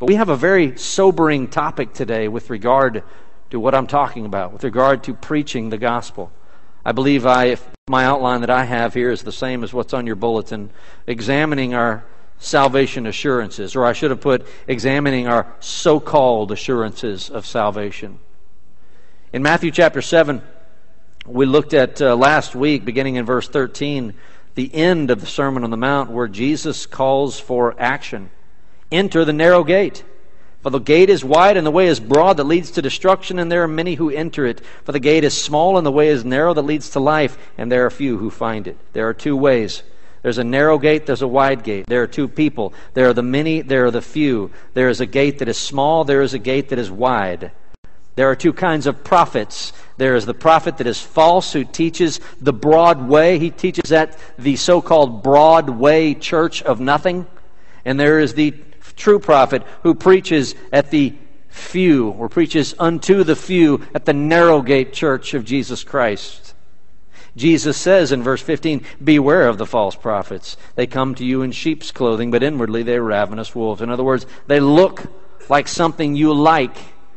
But we have a very sobering topic today with regard to what I'm talking about, with regard to preaching the gospel. I believe my outline that I have here is the same as what's on your bulletin, examining our salvation assurances, or I should have put examining our so-called assurances of salvation. In Matthew chapter 7, we looked at last week, beginning in verse 13, the end of the Sermon on the Mount, where Jesus calls for action. Enter the narrow gate. For the gate is wide and the way is broad that leads to destruction, and there are many who enter it. For the gate is small and the way is narrow that leads to life, and there are few who find it. There are two ways. There's a narrow gate, there's a wide gate. There are two people. There are the many, there are the few. There is a gate that is small, there is a gate that is wide. There are two kinds of prophets. There is the prophet that is false, who teaches the broad way. He teaches at the so-called Broadway church of nothing. And there is the true prophet who preaches at the few, or preaches unto the few at the narrow gate church of Jesus Christ. Jesus says in verse 15, beware of the false prophets. They come to you in sheep's clothing, but inwardly they are ravenous wolves. In other words, they look like something you like.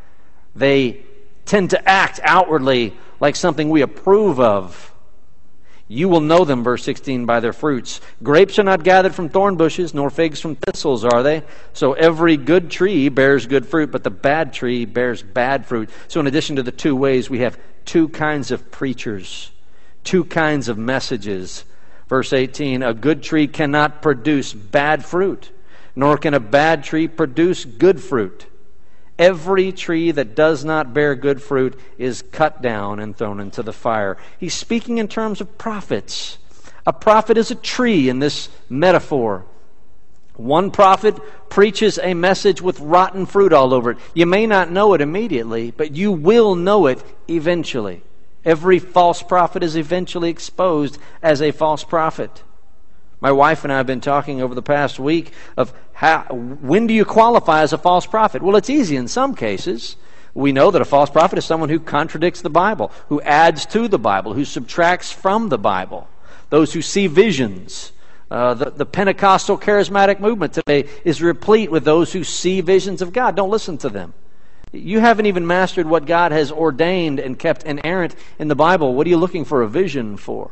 They tend to act outwardly like something we approve of. You will know them, verse 16, by their fruits. Grapes are not gathered from thorn bushes, nor figs from thistles, are they? So every good tree bears good fruit, but the bad tree bears bad fruit. So in addition to the two ways, we have two kinds of preachers, two kinds of messages. Verse 18, a good tree cannot produce bad fruit, nor can a bad tree produce good fruit. Every tree that does not bear good fruit is cut down and thrown into the fire. He's speaking in terms of prophets. A prophet is a tree in this metaphor. One prophet preaches a message with rotten fruit all over it. You may not know it immediately, but you will know it eventually. Every false prophet is eventually exposed as a false prophet. My wife and I have been talking over the past week of when do you qualify as a false prophet? Well, it's easy in some cases. We know that a false prophet is someone who contradicts the Bible, who adds to the Bible, who subtracts from the Bible. Those who see visions. The Pentecostal charismatic movement today is replete with those who see visions of God. Don't listen to them. You haven't even mastered what God has ordained and kept inerrant in the Bible. What are you looking for a vision for?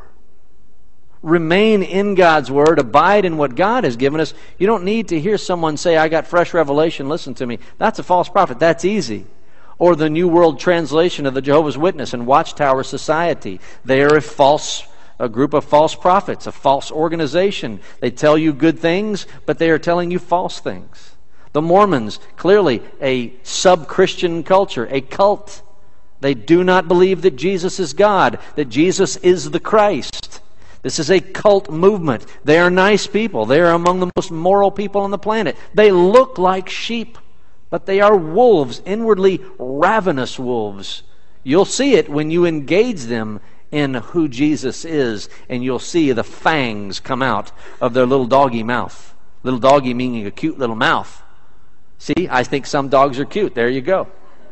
Remain in God's Word. Abide in what God has given us. You don't need to hear someone say, I got fresh revelation, listen to me. That's a false prophet. That's easy. Or the New World Translation of the Jehovah's Witness and Watchtower Society. They are a group of false prophets, a false organization. They tell you good things, but they are telling you false things. The Mormons, clearly a sub-Christian culture, a cult. They do not believe that Jesus is God, that Jesus is the Christ. This is a cult movement. They are nice people. They are among the most moral people on the planet. They look like sheep, but they are wolves, inwardly ravenous wolves. You'll see it when you engage them in who Jesus is, and you'll see the fangs come out of their little doggy mouth. Little doggy meaning a cute little mouth. See, I think some dogs are cute. There you go.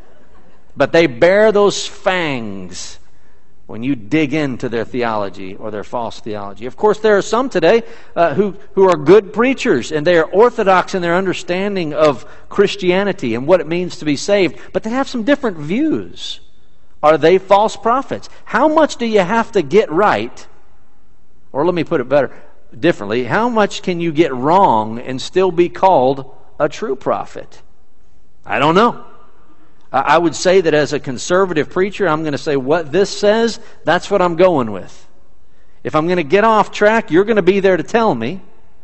But they bear those fangs when you dig into their theology or their false theology. Of course, there are some today who are good preachers, and they are orthodox in their understanding of Christianity and what it means to be saved, but they have some different views. Are they false prophets? How much do you have to get right? Or let me put it differently. How much can you get wrong and still be called a true prophet? I don't know. I would say that as a conservative preacher, I'm going to say what this says, that's what I'm going with. If I'm going to get off track, you're going to be there to tell me.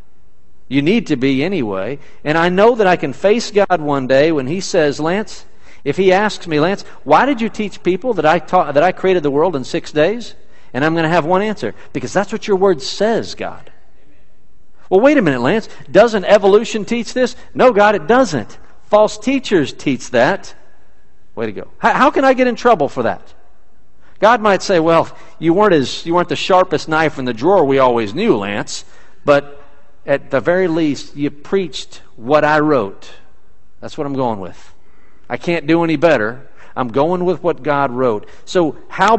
You need to be anyway. And I know that I can face God one day when He says, Lance, if He asks me, Lance, why did you teach people that I created the world in 6 days? And I'm going to have one answer. Because that's what your word says, God. Well, wait a minute, Lance. Doesn't evolution teach this? No, God, it doesn't. False teachers teach that. Way to go. How can I get in trouble for that? God might say, well, you weren't the sharpest knife in the drawer we always knew, Lance, but at the very least, you preached what I wrote. That's what I'm going with. I can't do any better. I'm going with what God wrote. So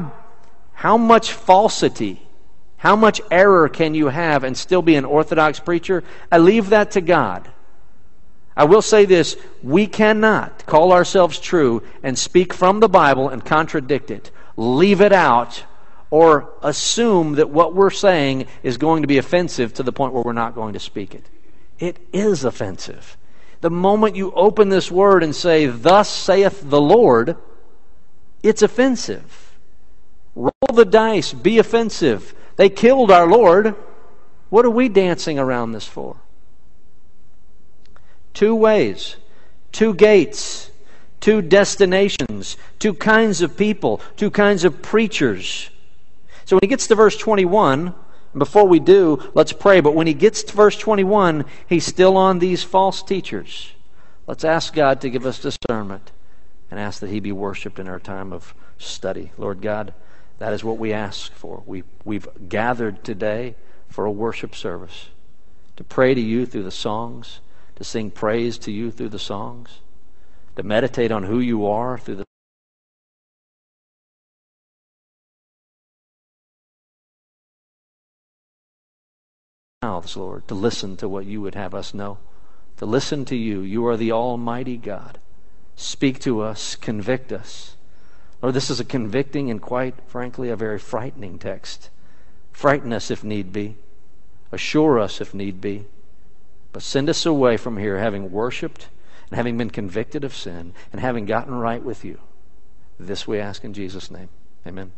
how much falsity, how much error can you have and still be an orthodox preacher? I leave that to God. I will say this, we cannot call ourselves true and speak from the Bible and contradict it, leave it out, or assume that what we're saying is going to be offensive to the point where we're not going to speak it. It is offensive. The moment you open this word and say, "Thus saith the Lord," it's offensive. Roll the dice, be offensive. They killed our Lord. What are we dancing around this for? Two ways, two gates, two destinations, two kinds of people, two kinds of preachers. So when he gets to verse 21, and before we do, let's pray, but when he gets to verse 21, he's still on these false teachers. Let's ask God to give us discernment and ask that he be worshiped in our time of study. Lord God, that is what we ask for. We've gathered today for a worship service, to pray to you through the songs, to sing praise to you through the songs, to meditate on who you are through the mouths, Lord, to listen to what you would have us know, to listen to you. You are the Almighty God. Speak to us, convict us. Lord, this is a convicting and quite frankly a very frightening text. Frighten us if need be. Assure us if need be. But send us away from here having worshiped and having been convicted of sin and having gotten right with you. This we ask in Jesus' name. Amen.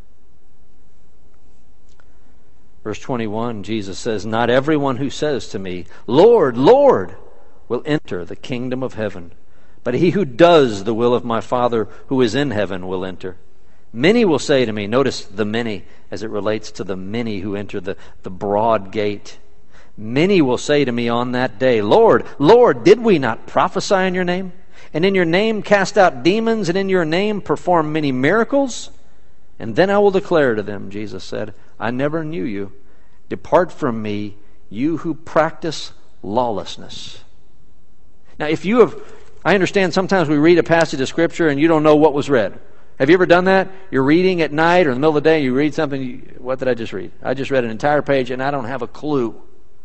Verse 21, Jesus says, "Not everyone who says to me, 'Lord, Lord,' will enter the kingdom of heaven, but he who does the will of my Father who is in heaven will enter. Many will say to me," notice the many as it relates to the many who enter the broad gate. "Many will say to me on that day, 'Lord, Lord, did we not prophesy in your name? And in your name cast out demons, and in your name perform many miracles?' And then I will declare to them," Jesus said, "I never knew you. Depart from me, you who practice lawlessness." Now, I understand sometimes we read a passage of Scripture and you don't know what was read. Have you ever done that? You're reading at night or in the middle of the day, you read something, what did I just read? I just read an entire page and I don't have a clue.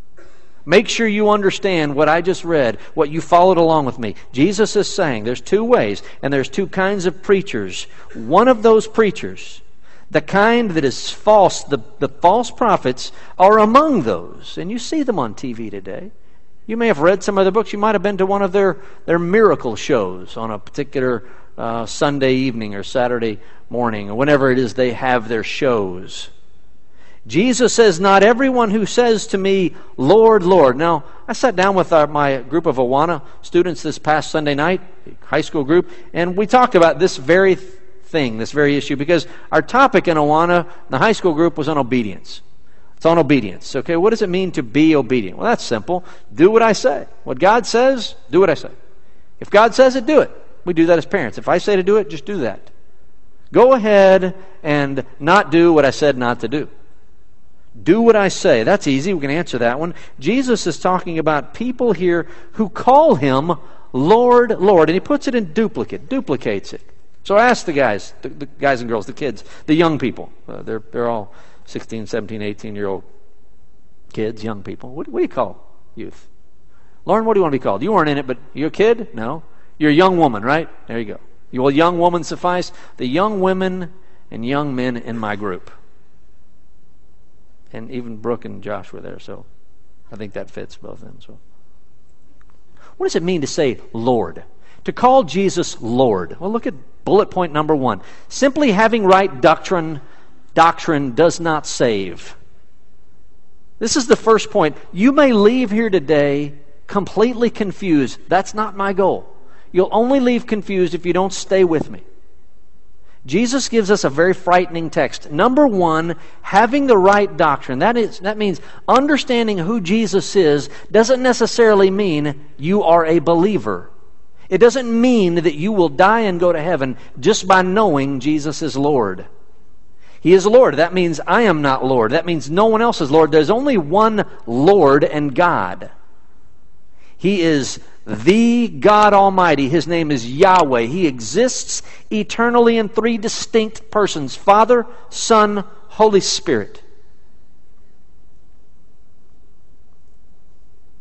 Make sure you understand what I just read, what you followed along with me. Jesus is saying there's two ways and there's two kinds of preachers. One of those preachers, the kind that is false, the false prophets are among those. And you see them on TV today. You may have read some of their books. You might have been to one of their miracle shows on a particular Sunday evening or Saturday morning, or whenever it is they have their shows. Jesus says, "Not everyone who says to me, 'Lord, Lord.'" Now, I sat down with my group of Awana students this past Sunday night, high school group, and we talked about this very thing, this very issue, because our topic in Awana, the high school group, was on obedience. It's on obedience. Okay, what does it mean to be obedient? Well, that's simple. Do what I say. What God says, do what I say. If God says it, do it. We do that as parents. If I say to do it, just do that. Go ahead and not do what I said not to do. Do what I say. That's easy. We can answer that one. Jesus is talking about people here who call him Lord, Lord. And he puts it in duplicate, duplicates it. So I ask the guys, the guys and girls, the kids, the young people. They're all 16, 17, 18-year-old kids, young people. What do you call youth? Lauren, what do you want to be called? You weren't in it, but you're a kid? No. You're a young woman, right? There you go. Will young woman suffice? The young women and young men in my group. And even Brooke and Josh were there, so I think that fits both of them. So, what does it mean to say Lord? To call Jesus Lord? Well, look at bullet point number 1. Simply having right doctrine does not save. This is the first point. You may leave here today completely confused. That's not my goal. You'll only leave confused if you don't stay with me. Jesus gives us a very frightening text. Number 1, having the right doctrine. That means understanding who Jesus is doesn't necessarily mean you are a believer. It doesn't mean that you will die and go to heaven just by knowing Jesus is Lord. He is Lord. That means I am not Lord. That means no one else is Lord. There's only one Lord and God. He is the God Almighty. His name is Yahweh. He exists eternally in 3 distinct persons: Father, Son, Holy Spirit.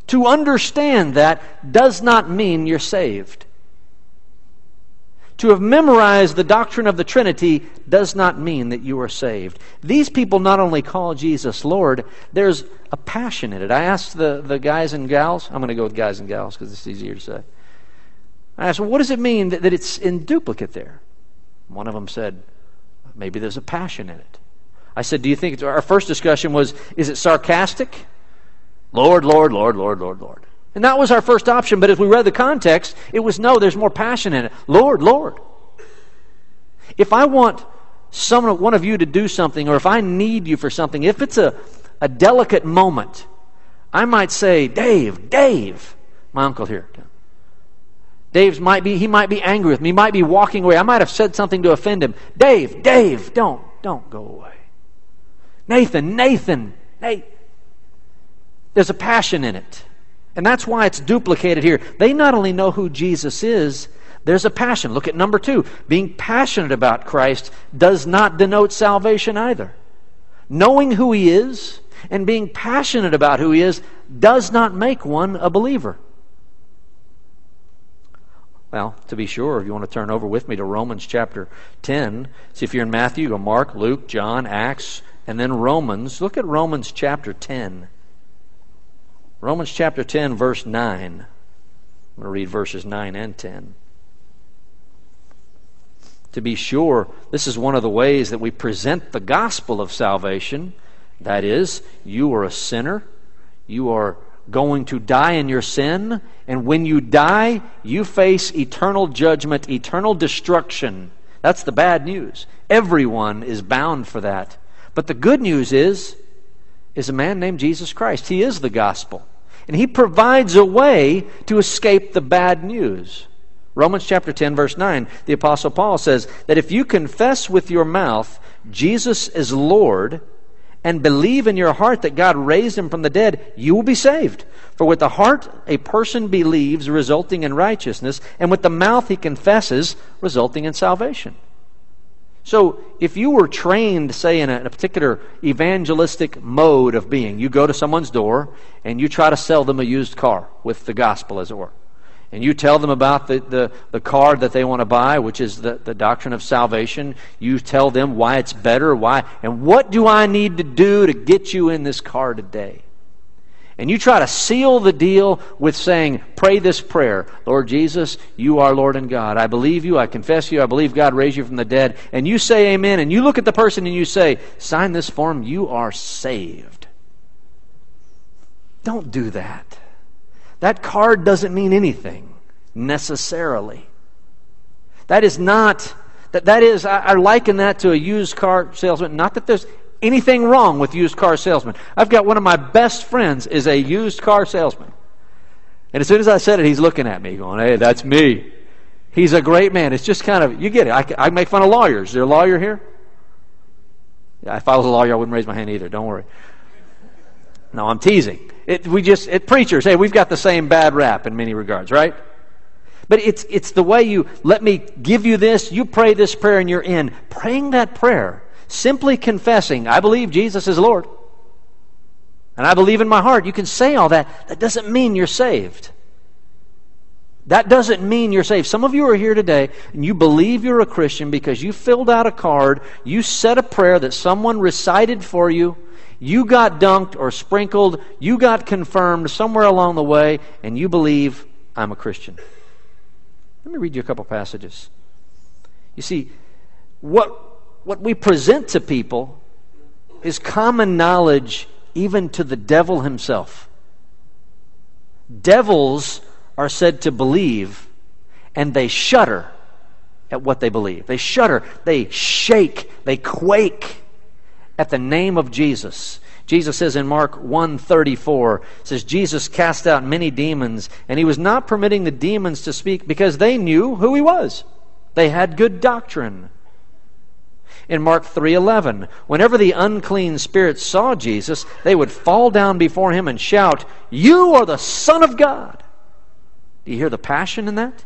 To understand that does not mean you're saved. To have memorized the doctrine of the Trinity does not mean that you are saved. These people not only call Jesus Lord, there's a passion in it. I asked the guys and gals, I'm going to go with guys and gals because it's easier to say. I asked, well, what does it mean that it's in duplicate there? One of them said, maybe there's a passion in it. I said, do you think our first discussion was, is it sarcastic? Lord, Lord, Lord, Lord, Lord, Lord. And that was our first option, but as we read the context, it was no, there's more passion in it. Lord, Lord. If I want one of you to do something, or if I need you for something, if it's a delicate moment, I might say, Dave, my uncle here. He might be angry with me. He might be walking away. I might have said something to offend him. Dave, don't go away. Nathan. There's a passion in it. And that's why it's duplicated here. They not only know who Jesus is, there's a passion. Look at number 2. Being passionate about Christ does not denote salvation either. Knowing who He is and being passionate about who He is does not make one a believer. Well, to be sure, if you want to turn over with me to Romans chapter 10, see if you're in Matthew, go Mark, Luke, John, Acts, and then Romans. Look at Romans chapter 10. Romans chapter 10, verse 9. I'm going to read verses 9 and 10. To be sure, this is one of the ways that we present the gospel of salvation. That is, you are a sinner. You are going to die in your sin. And when you die, you face eternal judgment, eternal destruction. That's the bad news. Everyone is bound for that. But the good news is a man named Jesus Christ. He is the gospel. And He provides a way to escape the bad news. Romans chapter 10, verse 9, the Apostle Paul says that if you confess with your mouth Jesus is Lord and believe in your heart that God raised Him from the dead, you will be saved. For with the heart a person believes, resulting in righteousness, and with the mouth he confesses, resulting in salvation. So if you were trained, say, in a particular evangelistic mode of being, you go to someone's door and you try to sell them a used car with the gospel, as it were. And you tell them about the car that they want to buy, which is the doctrine of salvation. You tell them why it's better, why, and what do I need to do to get you in this car today? And you try to seal the deal with saying, pray this prayer. Lord Jesus, you are Lord and God. I believe you. I confess you. I believe God raised you from the dead. And you say amen. And you look at the person and you say, sign this form. You are saved. Don't do that. That card doesn't mean anything necessarily. That is not, I liken that to a used car salesman. Not that there's anything wrong with used car salesmen. I've got one of my best friends is a used car salesman. And as soon as I said it, he's looking at me going, hey, that's me. He's a great man. It's just kind of, you get it. I make fun of lawyers. Is there a lawyer here? Yeah, if I was a lawyer, I wouldn't raise my hand either. Don't worry. No, I'm teasing. Preachers, hey, we've got the same bad rap in many regards, right? But it's the way you, let me give you this, you pray this prayer and you're in. Praying that prayer, simply confessing, I believe Jesus is Lord. And I believe in my heart. You can say all that. That doesn't mean you're saved. That doesn't mean you're saved. Some of you are here today and you believe you're a Christian because you filled out a card, you said a prayer that someone recited for you, you got dunked or sprinkled, you got confirmed somewhere along the way, and you believe I'm a Christian. Let me read you a couple passages. You see, what we present to people is common knowledge even to the devil himself. Devils are said to believe, and they shudder at what they believe. They shudder, they shake, they quake at the name of Jesus. Jesus says in Mark 1:34, says Jesus cast out many demons, and He was not permitting the demons to speak because they knew who He was. They had good doctrine. In Mark 3:11, whenever the unclean spirits saw Jesus, they would fall down before Him and shout, "You are the Son of God." Do you hear the passion in that?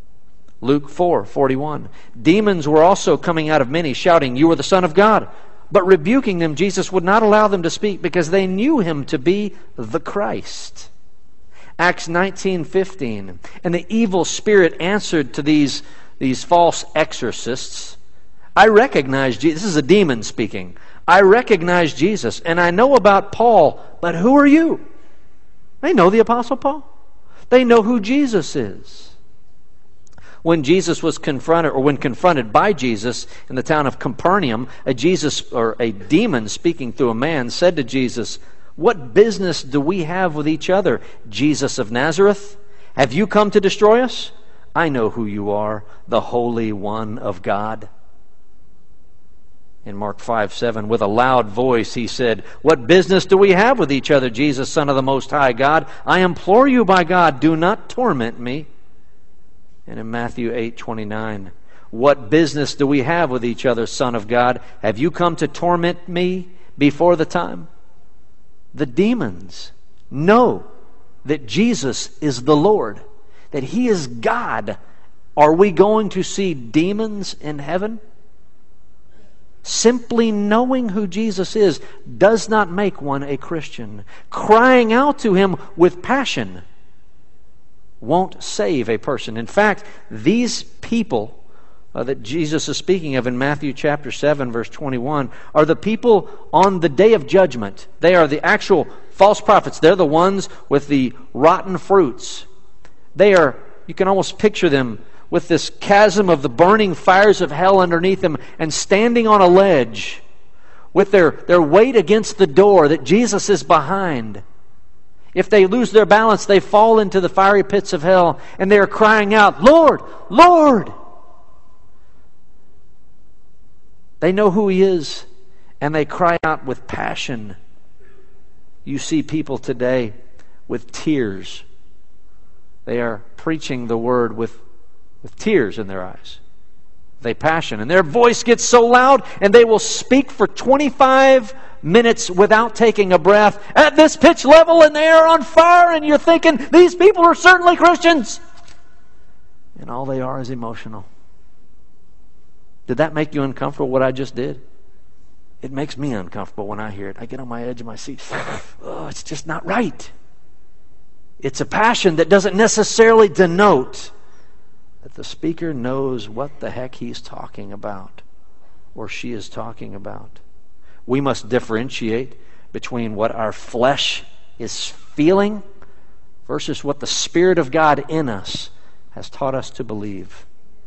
Luke 4:41, demons were also coming out of many, shouting, "You are the Son of God." But rebuking them, Jesus would not allow them to speak because they knew him to be the Christ. Acts 19:15. And the evil spirit answered to these false exorcists, I recognize Jesus. This is a demon speaking. I recognize Jesus, and I know about Paul, but who are you? They know the Apostle Paul. They know who Jesus is. When Jesus was confronted, or when confronted by Jesus in the town of Capernaum, a demon speaking through a man said to Jesus, what business do we have with each other, Jesus of Nazareth? Have you come to destroy us? I know who you are, the Holy One of God. In Mark 5:7, with a loud voice he said, what business do we have with each other, Jesus, Son of the Most High God? I implore you by God, do not torment me. And in Matthew 8:29, what business do we have with each other, Son of God? Have you come to torment me before the time? The demons know that Jesus is the Lord, that He is God. Are we going to see demons in heaven? Simply knowing who Jesus is does not make one a Christian. Crying out to Him with passion won't save a person. In fact, these people that Jesus is speaking of in Matthew chapter 7, verse 21, are the people on the day of judgment. They are the actual false prophets. They're the ones with the rotten fruits. They are, you can almost picture them with this chasm of the burning fires of hell underneath them and standing on a ledge with their weight against the door that Jesus is behind. If they lose their balance, they fall into the fiery pits of hell, and they are crying out, Lord, Lord! They know who He is, and they cry out with passion. You see people today with tears. They are preaching the Word with tears in their eyes. They passion, and their voice gets so loud, and they will speak for 25 minutes without taking a breath at this pitch level, and they are on fire, and you're thinking, these people are certainly Christians. And all they are is emotional. Did that make you uncomfortable, what I just did? It makes me uncomfortable when I hear it. I get on my edge of my seat. Oh, it's just not right. It's a passion that doesn't necessarily denote that the speaker knows what the heck he's talking about or she is talking about. We must differentiate between what our flesh is feeling versus what the Spirit of God in us has taught us to believe.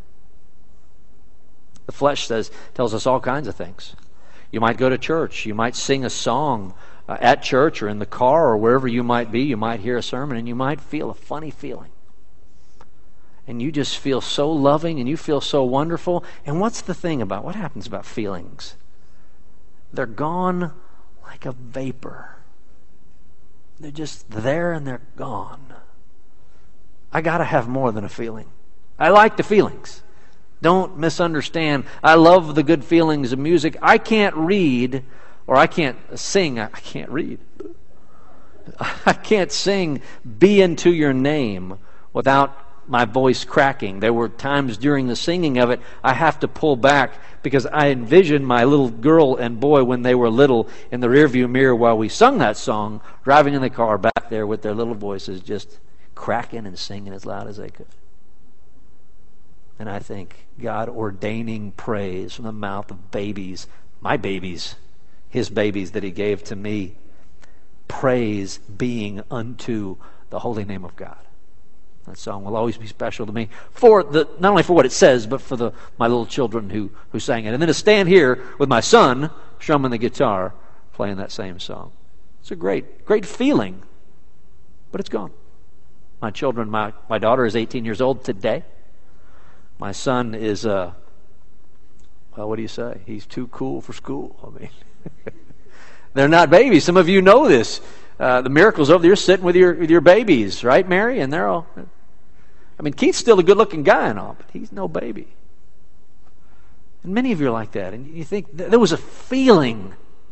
The flesh tells us all kinds of things. You might go to church. You might sing a song at church or in the car or wherever you might be. You might hear a sermon and you might feel a funny feeling. And you just feel so loving and you feel so wonderful. And what's the thing about, what happens about feelings? They're gone like a vapor. They're just there and they're gone. I got to have more than a feeling. I like the feelings. Don't misunderstand. I love the good feelings of music. I can't read, or I can't sing. I can't read. I can't sing "Be Into Your Name" without my voice cracking. There were times during the singing of it I have to pull back because I envisioned my little girl and boy when they were little in the rearview mirror while we sung that song, driving in the car back there with their little voices just cracking and singing as loud as they could. And I think God ordaining praise from the mouth of babies, my babies, His babies that He gave to me, praise being unto the holy name of God. That song will always be special to me for not only for what it says, but for my little children who sang it. And then to stand here with my son strumming the guitar, playing that same song. It's a great feeling, but it's gone. My children, my daughter is 18 years old today. My son is, well, what do you say? He's too cool for school. I mean, they're not babies. Some of you know this. The Miracles over there sitting with your babies, right, Mary? And they're all. I mean, Keith's still a good-looking guy and all, but he's no baby. And many of you are like that, and you think there was a feeling.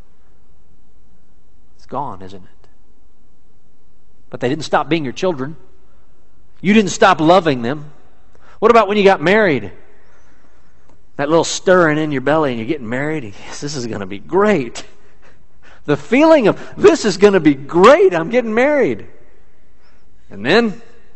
It's gone, isn't it? But they didn't stop being your children. You didn't stop loving them. What about when you got married? that little stirring in your belly and you're getting married. Yes, this is going to be great. The feeling of, this is going to be great. I'm getting married. And then,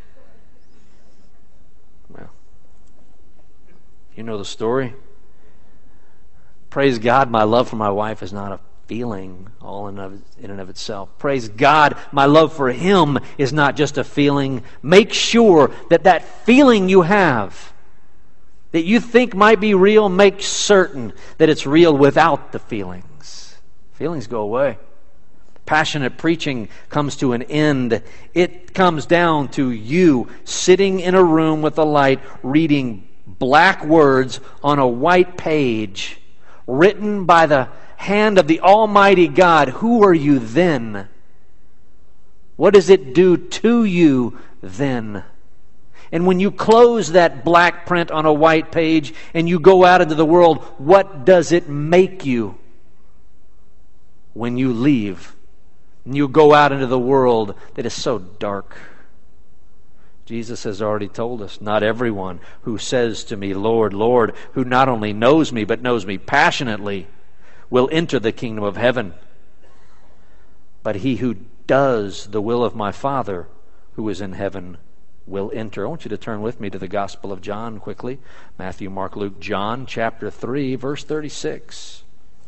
well, you know the story. Praise God, my love for my wife is not a feeling all in and of itself. Praise God, my love for Him is not just a feeling. Make sure that that feeling you have, that you think might be real, make certain that it's real without the feelings. Feelings go away. Passionate preaching comes to an end. It comes down to you sitting in a room with a light, reading black words on a white page, written by the hand of the Almighty God. Who are you then? What does it do to you then? And when you close that black print on a white page and you go out into the world, what does it make you when you leave and you go out into the world that is so dark? Jesus has already told us, not everyone who says to me, Lord, Lord, who not only knows me but knows me passionately, will enter the kingdom of heaven, but he who does the will of my Father who is in heaven will enter. I want you to turn with me to the Gospel of John quickly. Matthew, Mark, Luke, John, chapter 3, verse 36.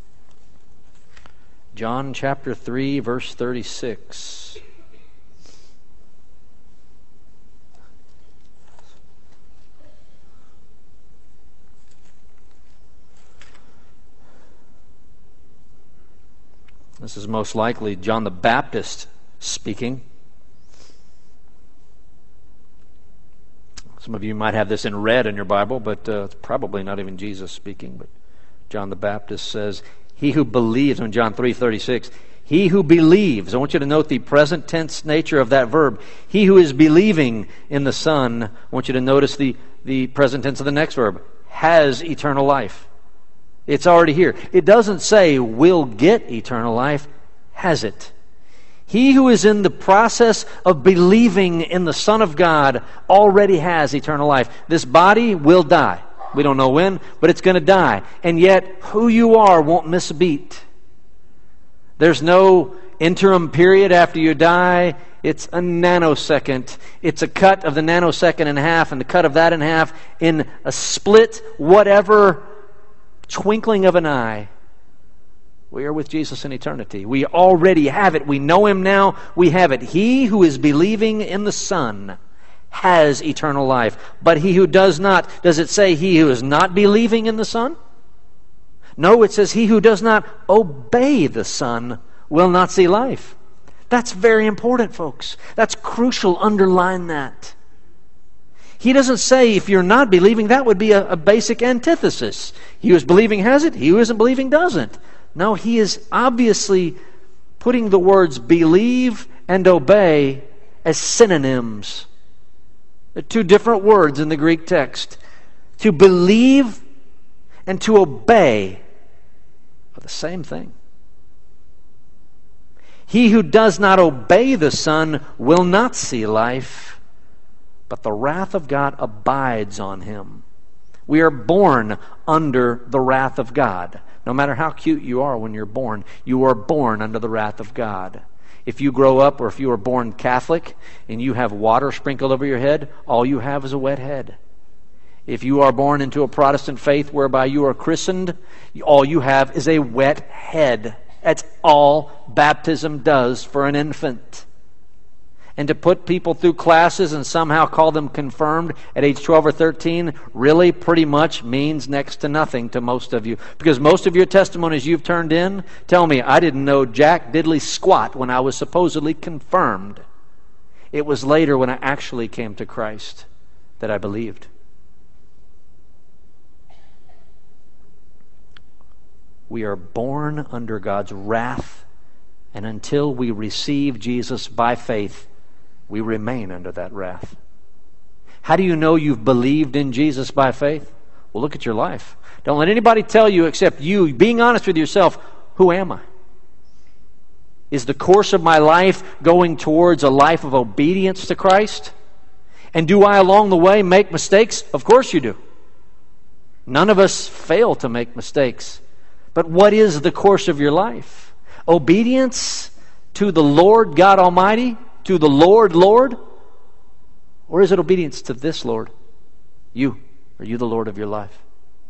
John chapter 3, verse 36. This is most likely John the Baptist speaking. Some of you might have this in red in your Bible, but it's probably not even Jesus speaking. But John the Baptist says, he who believes, in John 3:36, he who believes, I want you to note the present tense nature of that verb. He who is believing in the Son, I want you to notice the present tense of the next verb, has eternal life. It's already here. It doesn't say will get eternal life, has it. He who is in the process of believing in the Son of God already has eternal life. This body will die. We don't know when, but it's going to die. And yet, who you are won't miss a beat. There's no interim period after you die. It's a nanosecond. It's a cut of the nanosecond in half, and the cut of that in half in a split, whatever twinkling of an eye. We are with Jesus in eternity. We already have it. We know Him now. We have it. He who is believing in the Son has eternal life. But he who does not, does it say he who is not believing in the Son? No, it says he who does not obey the Son will not see life. That's very important, folks. That's crucial. Underline that. He doesn't say if you're not believing, that would be a basic antithesis. He who is believing has it, he who isn't believing doesn't. No, he is obviously putting the words believe and obey as synonyms. They're two different words in the Greek text. To believe and to obey are the same thing. He who does not obey the Son will not see life, but the wrath of God abides on him. We are born under the wrath of God. No matter how cute you are when you're born, you are born under the wrath of God. If you grow up or if you are born Catholic and you have water sprinkled over your head, all you have is a wet head. If you are born into a Protestant faith whereby you are christened, all you have is a wet head. That's all baptism does for an infant. And to put people through classes and somehow call them confirmed at age 12 or 13 really pretty much means next to nothing to most of you. Because most of your testimonies you've turned in tell me, I didn't know jack diddly squat when I was supposedly confirmed. It was later when I actually came to Christ that I believed. We are born under God's wrath, and until we receive Jesus by faith, we remain under that wrath. How do you know you've believed in Jesus by faith? Well, look at your life. Don't let anybody tell you except you, being honest with yourself, who am I? Is the course of my life going towards a life of obedience to Christ? And do I along the way make mistakes? Of course you do. None of us fail to make mistakes. But what is the course of your life? Obedience to the Lord God Almighty? To the Lord, Lord? Or is it obedience to this Lord? You. Are you the Lord of your life?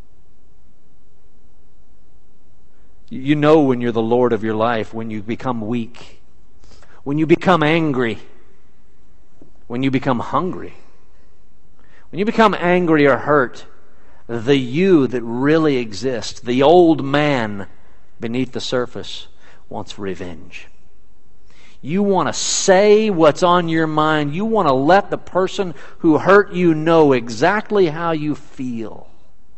You know when you're the Lord of your life when you become weak, when you become angry, when you become hungry, when you become angry or hurt. The you that really exists, the old man beneath the surface, wants revenge. You want to say what's on your mind. You want to let the person who hurt you know exactly how you feel.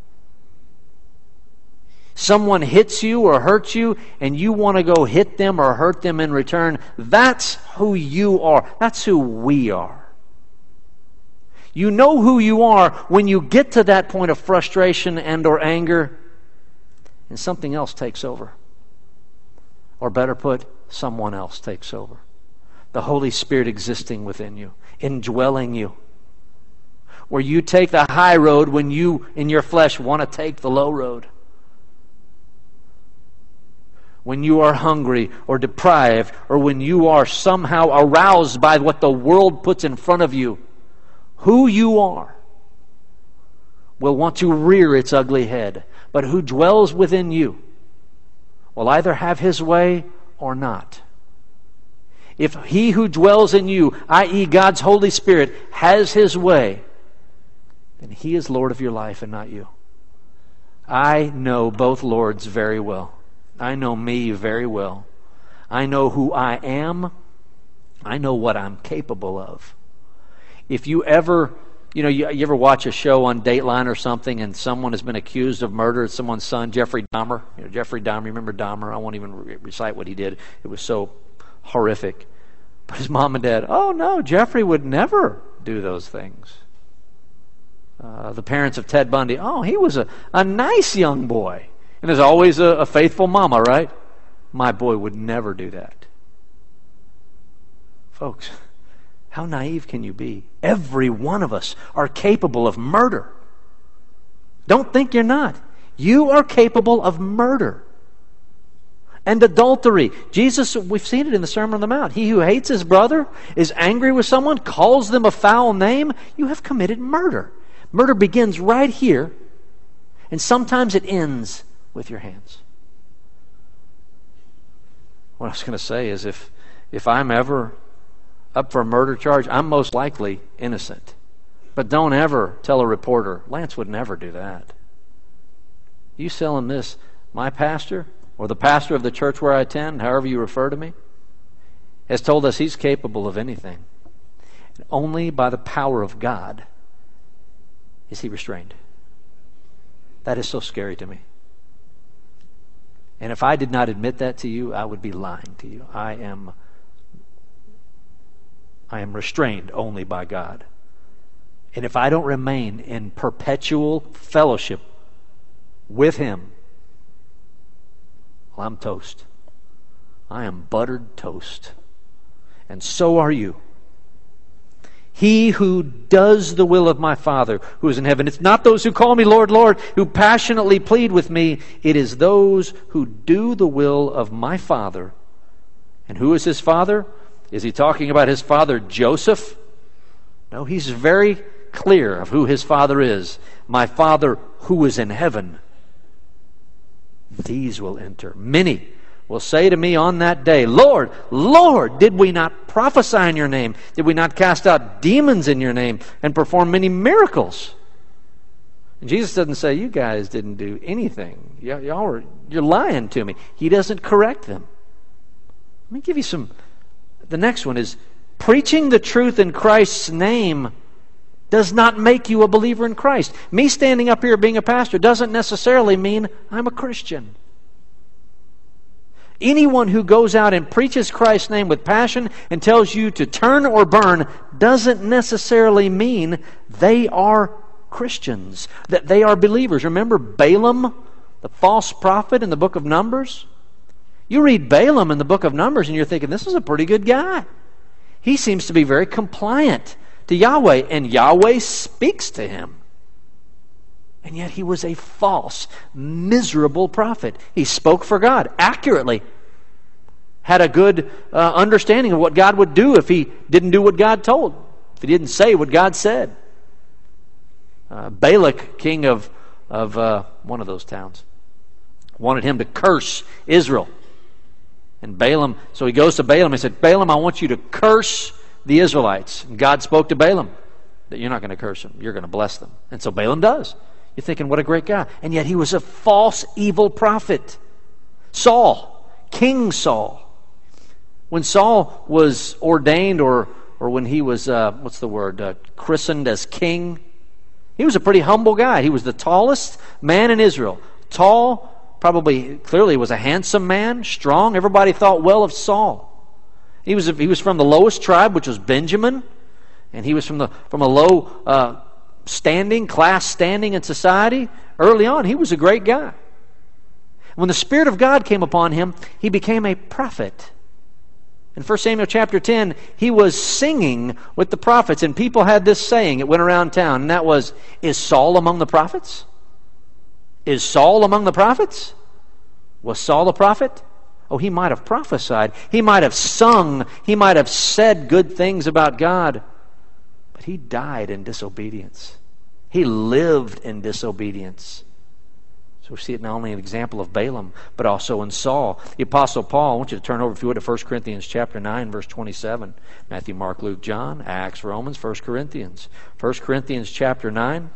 Someone hits you or hurts you, and you want to go hit them or hurt them in return. That's who you are. That's who we are. You know who you are when you get to that point of frustration and or anger, and something else takes over. Or better put, someone else takes over. The Holy Spirit existing within you, indwelling you. Where you take the high road when you, in your flesh, want to take the low road. When you are hungry or deprived, or when you are somehow aroused by what the world puts in front of you, who you are will want to rear its ugly head, but who dwells within you will either have his way or not. If he who dwells in you, i.e. God's Holy Spirit, has his way, then he is Lord of your life and not you. I know both Lords very well. I know me very well. I know who I am. I know what I'm capable of. If you ever, you ever watch a show on Dateline or something and someone has been accused of murder, it's someone's son, Jeffrey Dahmer. Jeffrey Dahmer, remember Dahmer? I won't even recite what he did. It was so horrific. But his mom and dad, oh no, Jeffrey would never do those things. The parents of Ted Bundy, oh, he was a nice young boy. And there's always a faithful mama, right? My boy would never do that. Folks, how naive can you be? Every one of us are capable of murder. Don't think you're not. You are capable of murder. And adultery. Jesus, we've seen it in the Sermon on the Mount. He who hates his brother, is angry with someone, calls them a foul name, you have committed murder. Murder begins right here, and sometimes it ends with your hands. What I was going to say is if I'm ever up for a murder charge, I'm most likely innocent. But don't ever tell a reporter, Lance would never do that. You selling this, my pastor, or the pastor of the church where I attend, however you refer to me, has told us he's capable of anything. And only by the power of God is he restrained. That is so scary to me. And if I did not admit that to you, I would be lying to you. I am restrained only by God. And if I don't remain in perpetual fellowship with him, well, I'm toast. I am buttered toast. And so are you. He who does the will of my Father who is in heaven. It's not those who call me Lord, Lord, who passionately plead with me. It is those who do the will of my Father. And who is his Father? Is he talking about his father Joseph? No, he's very clear of who his Father is. My Father who is in heaven. These will enter. Many will say to me on that day, Lord, Lord, did we not prophesy in your name? Did we not cast out demons in your name and perform many miracles? And Jesus doesn't say, you guys didn't do anything. You're lying to me. He doesn't correct them. Let me give you some. The next one is, preaching the truth in Christ's name does not make you a believer in Christ. Me standing up here being a pastor doesn't necessarily mean I'm a Christian. Anyone who goes out and preaches Christ's name with passion and tells you to turn or burn doesn't necessarily mean they are Christians, that they are believers. Remember Balaam, the false prophet in the book of Numbers? You read Balaam in the book of Numbers and you're thinking, this is a pretty good guy. He seems to be very compliant to Yahweh, and Yahweh speaks to him. And yet he was a false, miserable prophet. He spoke for God accurately. Had a good understanding of what God would do if he didn't do what God told. If he didn't say what God said. Balak, king of one of those towns, wanted him to curse Israel. And Balaam, so he goes to Balaam and said, Balaam, I want you to curse the Israelites. And God spoke to Balaam that you're not going to curse them, you're going to bless them. And so Balaam does. You're thinking, what a great guy. And yet he was a false, evil prophet. Saul, King Saul. When Saul was ordained, or when he was, christened as king, he was a pretty humble guy. He was the tallest man in Israel. Tall, probably, clearly was a handsome man, strong. Everybody thought well of Saul. He was from the lowest tribe, which was Benjamin, and he was from a low class standing in society. Early on, he was a great guy. When the Spirit of God came upon him, he became a prophet. In 1 Samuel chapter 10, he was singing with the prophets, and people had this saying, it went around town, and that was, is Saul among the prophets? Is Saul among the prophets? Was Saul a prophet? Oh, he might have prophesied. He might have sung. He might have said good things about God. But he died in disobedience. He lived in disobedience. So we see it not only an example of Balaam, but also in Saul. The Apostle Paul, I want you to turn over, if you would, to 1 Corinthians chapter 9, verse 27. Matthew, Mark, Luke, John, Acts, Romans, 1 Corinthians. 1 Corinthians chapter 9.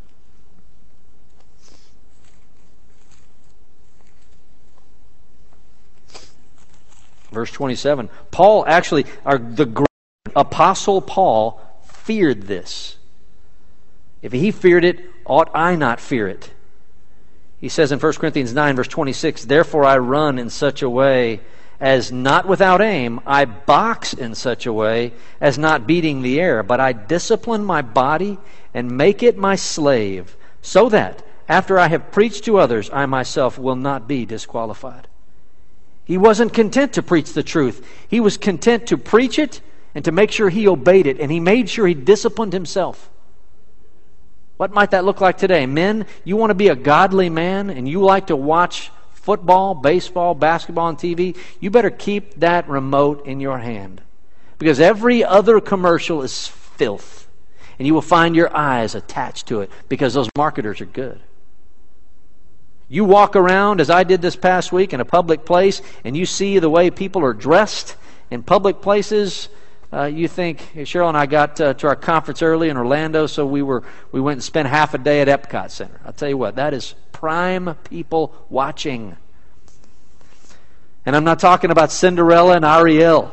Verse 27. Paul actually, the great Apostle Paul feared this. If he feared it, ought I not fear it? He says in 1 Corinthians 9, verse 26, therefore I run in such a way as not without aim, I box in such a way as not beating the air, but I discipline my body and make it my slave, so that after I have preached to others, I myself will not be disqualified. He wasn't content to preach the truth. He was content to preach it and to make sure he obeyed it, and he made sure he disciplined himself. What might that look like today? Men, you want to be a godly man and you like to watch football, baseball, basketball on TV, you better keep that remote in your hand. Because every other commercial is filth. And you will find your eyes attached to it because those marketers are good. You walk around, as I did this past week, in a public place, and you see the way people are dressed in public places. You think, Cheryl and I got to our conference early in Orlando, so we went and spent half a day at Epcot Center. I'll tell you what, that is prime people watching. And I'm not talking about Cinderella and Ariel.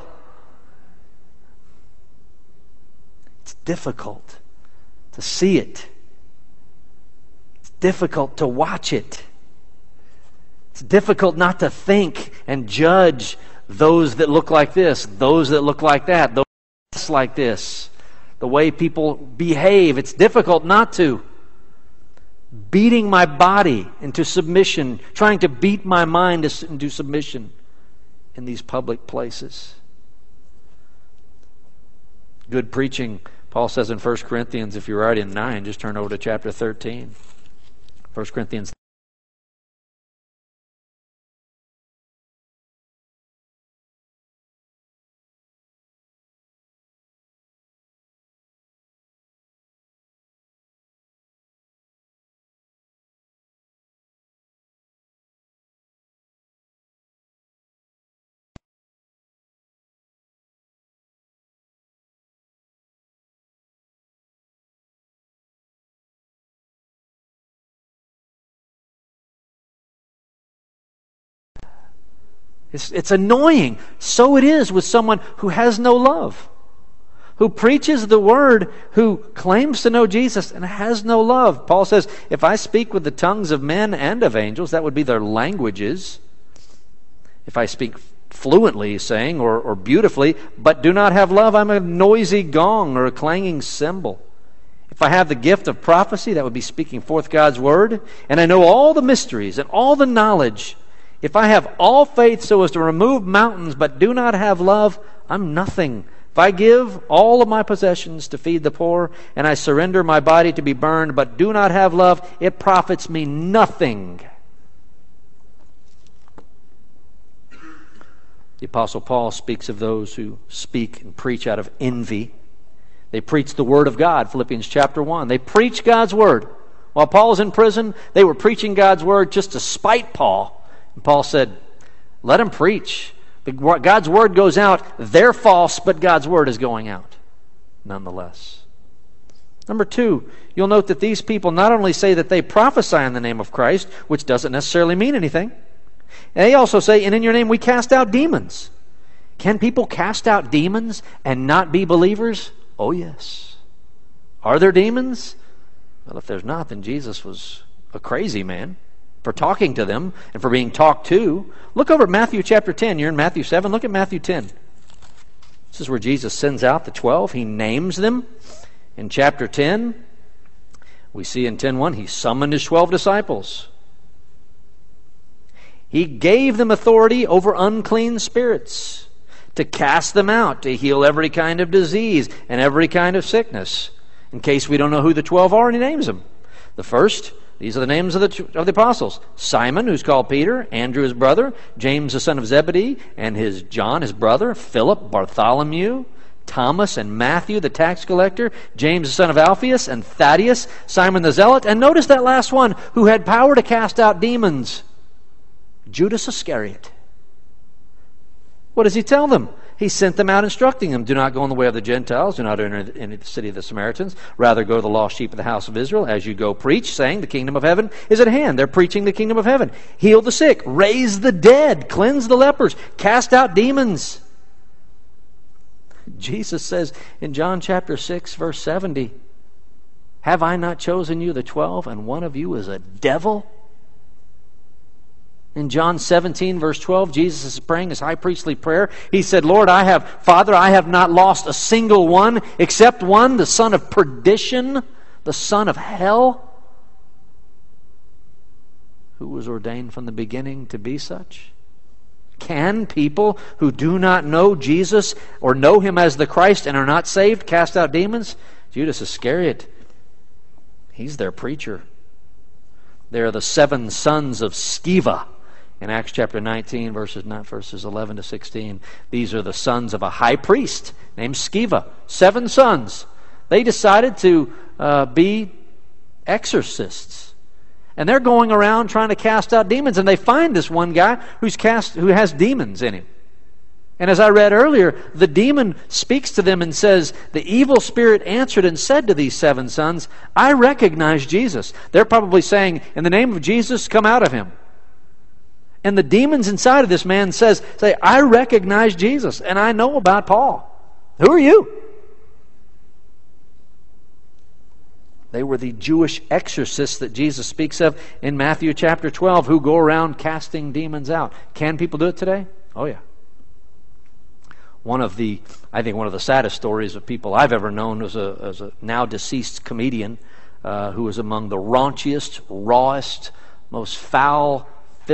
It's difficult to see it. It's difficult to watch it. It's difficult not to think and judge those that look like this, those that look like that, those like this, the way people behave. It's difficult not to. Beating my body into submission, trying to beat my mind into submission in these public places. Good preaching, Paul says in 1 Corinthians, if you're already in 9, just turn over to chapter 13. 1 Corinthians. It's annoying. So it is with someone who has no love, who preaches the word, who claims to know Jesus and has no love. Paul says, if I speak with the tongues of men and of angels, that would be their languages. If I speak fluently, he's saying, or beautifully, but do not have love, I'm a noisy gong or a clanging cymbal. If I have the gift of prophecy, that would be speaking forth God's word, and I know all the mysteries and all the knowledge. If I have all faith so as to remove mountains but do not have love, I'm nothing. If I give all of my possessions to feed the poor, and I surrender my body to be burned, but do not have love, it profits me nothing. The Apostle Paul speaks of those who speak and preach out of envy. They preach the Word of God, Philippians chapter 1. They preach God's Word. While Paul was in prison, they were preaching God's Word just to spite Paul. And Paul said, let them preach. God's Word goes out. They're false, but God's Word is going out nonetheless. Number 2, you'll note that these people not only say that they prophesy in the name of Christ, which doesn't necessarily mean anything, and they also say, and in your name we cast out demons. Can people cast out demons and not be believers? Oh, yes. Are there demons? Well, if there's not, then Jesus was a crazy man for talking to them and for being talked to. Look over at Matthew chapter 10. You're in Matthew 7. Look at Matthew 10. This is where Jesus sends out the 12. He names them. In chapter 10, we see in 10:1, he summoned his 12 disciples. He gave them authority over unclean spirits, to cast them out, to heal every kind of disease and every kind of sickness. In case we don't know who the 12 are, and he names them. The first, these are the names of the apostles. Simon, who's called Peter, Andrew his brother, James the son of Zebedee, and John his brother, Philip, Bartholomew, Thomas and Matthew the tax collector, James the son of Alphaeus, and Thaddeus, Simon the zealot. And notice that last one, who had power to cast out demons, Judas Iscariot. What does he tell them? He sent them out instructing them, do not go in the way of the Gentiles, do not enter into the city of the Samaritans, rather go to the lost sheep of the house of Israel. As you go, preach, saying the kingdom of heaven is at hand. They're preaching the kingdom of heaven. Heal the sick, raise the dead, cleanse the lepers, cast out demons. Jesus says in John chapter 6, verse 70, have I not chosen you the 12, and one of you is a devil? In John 17, verse 12, Jesus is praying his high priestly prayer. He said, Lord, Father, I have not lost a single one, except one, the son of perdition, the son of hell, who was ordained from the beginning to be such. Can people who do not know Jesus or know him as the Christ and are not saved cast out demons? Judas Iscariot, he's their preacher. They are the 7 sons of Sceva. In Acts chapter 19, verses 11 to 16, these are the sons of a high priest named Sceva. 7 sons. They decided to be exorcists. And they're going around trying to cast out demons, and they find this one guy who has demons in him. And as I read earlier, the demon speaks to them and says, the evil spirit answered and said to these 7 sons, I recognize Jesus. They're probably saying, in the name of Jesus, come out of him. And the demons inside of this man say, I recognize Jesus, and I know about Paul. Who are you? They were the Jewish exorcists that Jesus speaks of in Matthew chapter 12, who go around casting demons out. Can people do it today? Oh, yeah. I think one of the saddest stories of people I've ever known was a now deceased comedian who was among the raunchiest, rawest, most foul,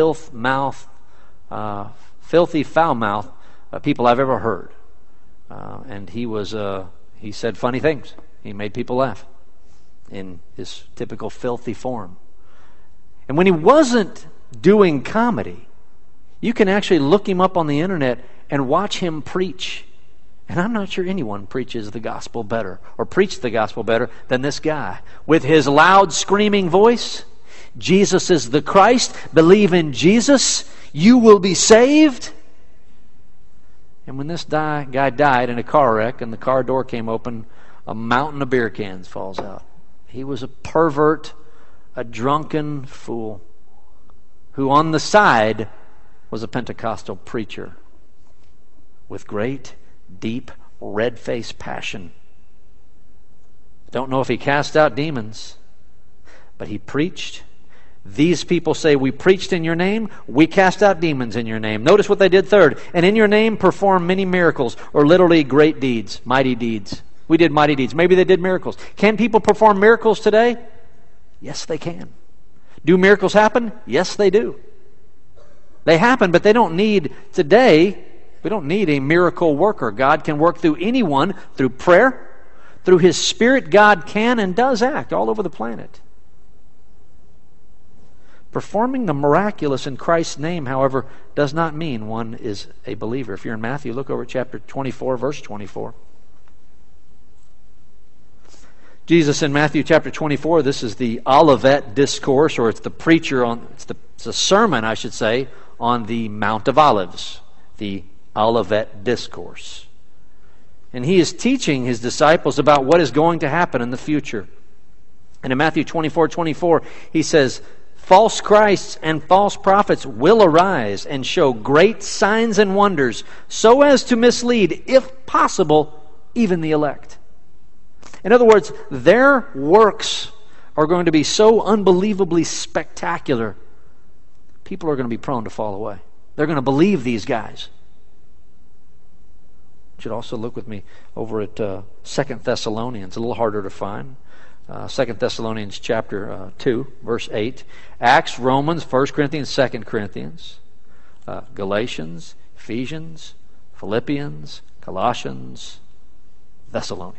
filthy, foul-mouthed people I've ever heard. And he said funny things. He made people laugh in his typical filthy form. And when he wasn't doing comedy, you can actually look him up on the internet and watch him preach. And I'm not sure anyone preaches the gospel better or preached the gospel better than this guy. With his loud screaming voice, Jesus is the Christ. Believe in Jesus. You will be saved. And when this guy died in a car wreck and the car door came open, a mountain of beer cans falls out. He was a pervert, a drunken fool, who on the side was a Pentecostal preacher with great, deep, red-faced passion. Don't know if he cast out demons, but he preached. These people say, we preached in your name, we cast out demons in your name. Notice what they did third. And in your name perform many miracles, or literally great deeds, mighty deeds. We did mighty deeds. Maybe they did miracles. Can people perform miracles today? Yes, they can. Do miracles happen? Yes, they do. They happen, but they don't need today We don't need a miracle worker. God can work through anyone, through prayer, through His Spirit. God can and does act all over the planet. Performing the miraculous in Christ's name, however, does not mean one is a believer. If you're in Matthew, look over at chapter 24, verse 24. Jesus in Matthew chapter 24, this is the Olivet Discourse, or it's the sermon, I should say, on the Mount of Olives, the Olivet Discourse. And He is teaching His disciples about what is going to happen in the future. And in Matthew 24:24, He says, false Christs and false prophets will arise and show great signs and wonders, so as to mislead, if possible, even the elect. In other words, their works are going to be so unbelievably spectacular, people are going to be prone to fall away. They're going to believe these guys. You should also look with me over at 2 Thessalonians, a little harder to find. 2 Thessalonians chapter 2, verse 8. Acts, Romans, 1 Corinthians, 2 Corinthians, Galatians, Ephesians, Philippians, Colossians, Thessalonians.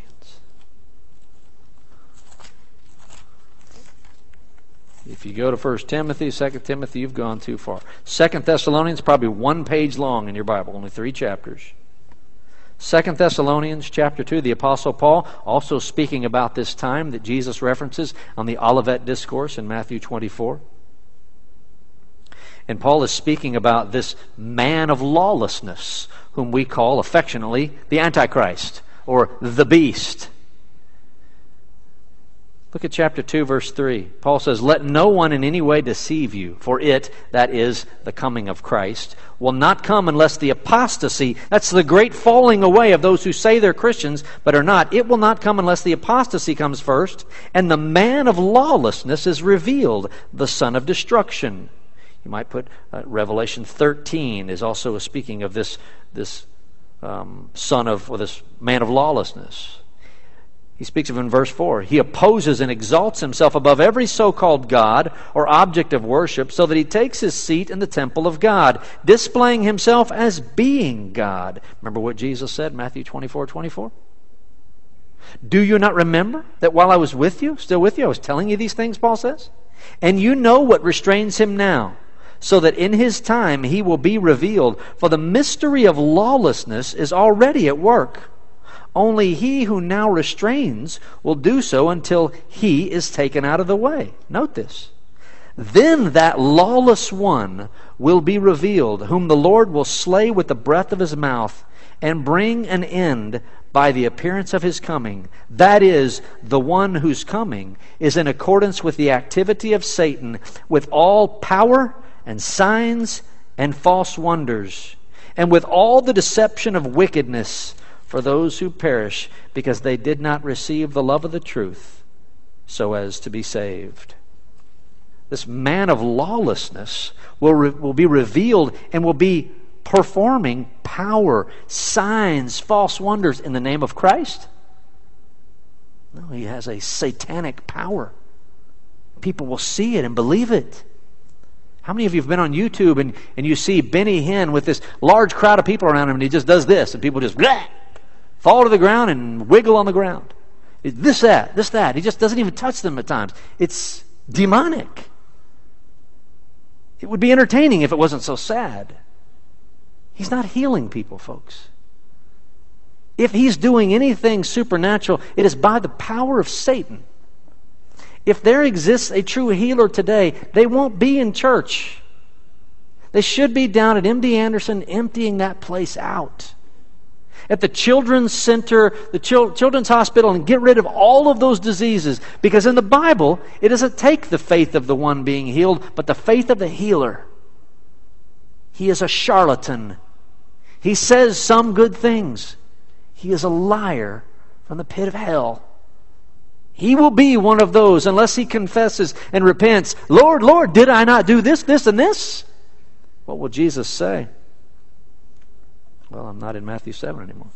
If you go to 1 Timothy, 2 Timothy, you've gone too far. 2 Thessalonians, probably one page long in your Bible, only 3 chapters. 2 Thessalonians chapter 2, the Apostle Paul, also speaking about this time that Jesus references on the Olivet Discourse in Matthew 24. And Paul is speaking about this man of lawlessness, whom we call affectionately the Antichrist, or the beast. Look at chapter 2, verse 3. Paul says, let no one in any way deceive you, for it, that is, the coming of Christ, will not come unless the apostasy, that's the great falling away of those who say they're Christians but are not, it will not come unless the apostasy comes first, and the man of lawlessness is revealed, the son of destruction. You might put Revelation 13 is also speaking of this son of, or this man of lawlessness. He speaks of in verse 4, he opposes and exalts himself above every so-called God or object of worship, so that he takes his seat in the temple of God, displaying himself as being God. Remember what Jesus said, Matthew 24:24? Do you not remember that while I was with you, still with you, I was telling you these things, Paul says? And you know what restrains him now, so that in his time he will be revealed. For the mystery of lawlessness is already at work. Only he who now restrains will do so until he is taken out of the way. Note this. Then that lawless one will be revealed, whom the Lord will slay with the breath of his mouth, and bring an end by the appearance of his coming. That is, the one whose coming is in accordance with the activity of Satan, with all power and signs and false wonders, and with all the deception of wickedness, for those who perish, because they did not receive the love of the truth, so as to be saved. This man of lawlessness will be revealed and will be performing power, signs, false wonders in the name of Christ. No, he has a satanic power. People will see it and believe it. How many of you have been on YouTube and you see Benny Hinn with this large crowd of people around him, and he just does this, and people just fall to the ground and wiggle on the ground? This, that. He just doesn't even touch them at times. It's demonic. It would be entertaining if it wasn't so sad. He's not healing people, folks. If he's doing anything supernatural, it is by the power of Satan. If there exists a true healer today, they won't be in church. They should be down at MD Anderson emptying that place out. At the Children's Center, the Children's Hospital, and get rid of all of those diseases. Because in the Bible, it doesn't take the faith of the one being healed, but the faith of the healer. He is a charlatan. He says some good things. He is a liar from the pit of hell. He will be one of those unless he confesses and repents. Lord, Lord, did I not do this, this, and this? What will Jesus say? Well, I'm not in Matthew 7 anymore.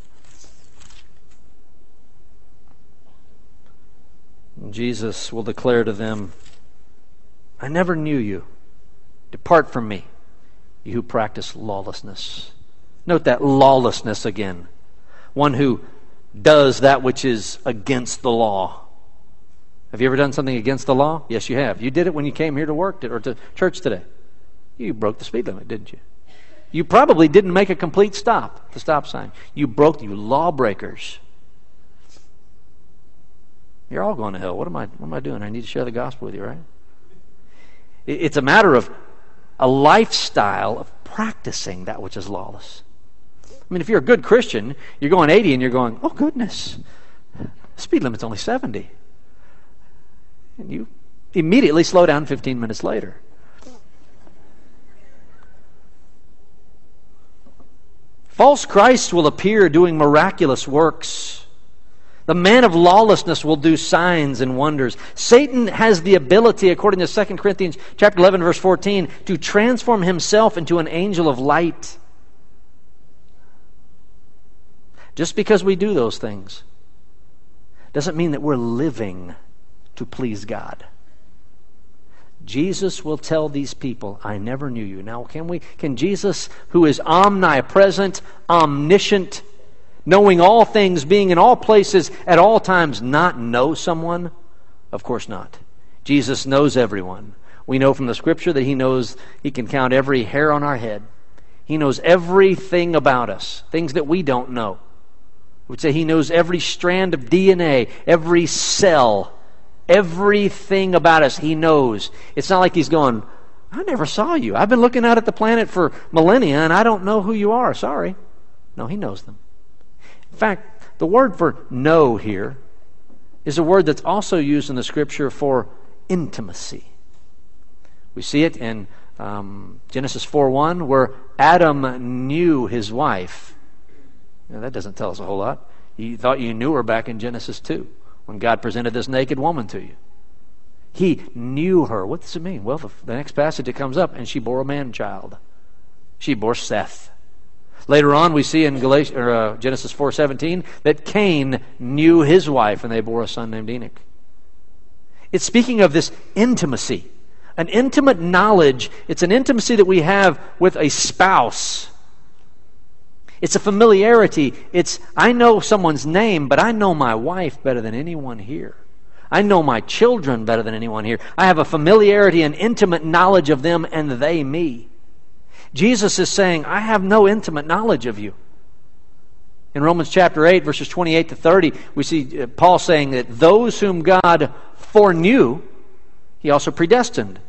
And Jesus will declare to them, I never knew you. Depart from me, you who practice lawlessness. Note that lawlessness again. One who does that which is against the law. Have you ever done something against the law? Yes, you have. You did it when you came here to work or to church today. You broke the speed limit, didn't you? You probably didn't make a complete stop at the stop sign. You lawbreakers. You're all going to hell. What am I doing? I need to share the gospel with you, right? It's a matter of a lifestyle of practicing that which is lawless. I mean, if you're a good Christian, you're going 80 and you're going, oh goodness, the speed limit's only 70. And you immediately slow down 15 minutes later. False Christs will appear doing miraculous works. The man of lawlessness will do signs and wonders. Satan has the ability, according to 2 Corinthians chapter 11, verse 14, to transform himself into an angel of light. Just because we do those things doesn't mean that we're living to please God. Jesus will tell these people, I never knew you. Now, can Jesus, who is omnipresent, omniscient, knowing all things, being in all places at all times, not know someone? Of course not. Jesus knows everyone. We know from the Scripture that He can count every hair on our head. He knows everything about us, things that we don't know. I would say He knows every strand of DNA, every cell, everything about us He knows. It's not like He's going, I never saw you. I've been looking out at the planet for millennia and I don't know who you are. Sorry. No, He knows them. In fact, the word for know here is a word that's also used in the Scripture for intimacy. We see it in Genesis 4:1 where Adam knew his wife. Now, that doesn't tell us a whole lot. You thought you knew her back in Genesis 2 when God presented this naked woman to you. He knew her. What does it mean? Well, the next passage it comes up, and she bore a man-child. She bore Seth. Later on, we see in Genesis 4:17 that Cain knew his wife, and they bore a son named Enoch. It's speaking of this intimacy, an intimate knowledge. It's an intimacy that we have with a spouse. It's a familiarity. I know someone's name, but I know my wife better than anyone here. I know my children better than anyone here. I have a familiarity and intimate knowledge of them and they me. Jesus is saying, I have no intimate knowledge of you. In Romans chapter 8, verses 28 to 30, we see Paul saying that those whom God foreknew, He also predestined.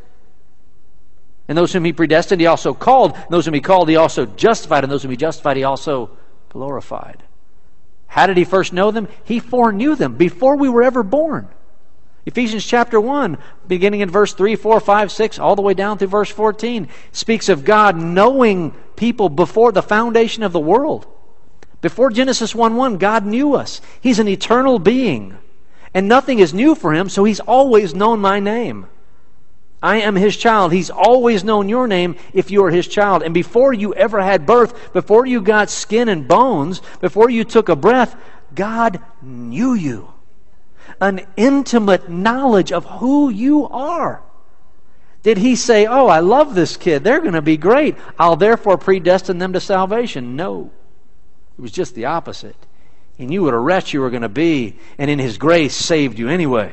And those whom He predestined, He also called. And those whom He called, He also justified. And those whom He justified, He also glorified. How did He first know them? He foreknew them before we were ever born. Ephesians chapter 1, beginning in verse 3, 4, 5, 6, all the way down through verse 14, speaks of God knowing people before the foundation of the world. Before Genesis 1:1, God knew us. He's an eternal being. And nothing is new for Him, so He's always known my name. I am His child. He's always known your name if you are His child. And before you ever had birth, before you got skin and bones, before you took a breath, God knew you. An intimate knowledge of who you are. Did He say, oh, I love this kid, they're going to be great, I'll therefore predestine them to salvation? No. It was just the opposite. He knew what a wretch you were going to be, and in His grace saved you anyway.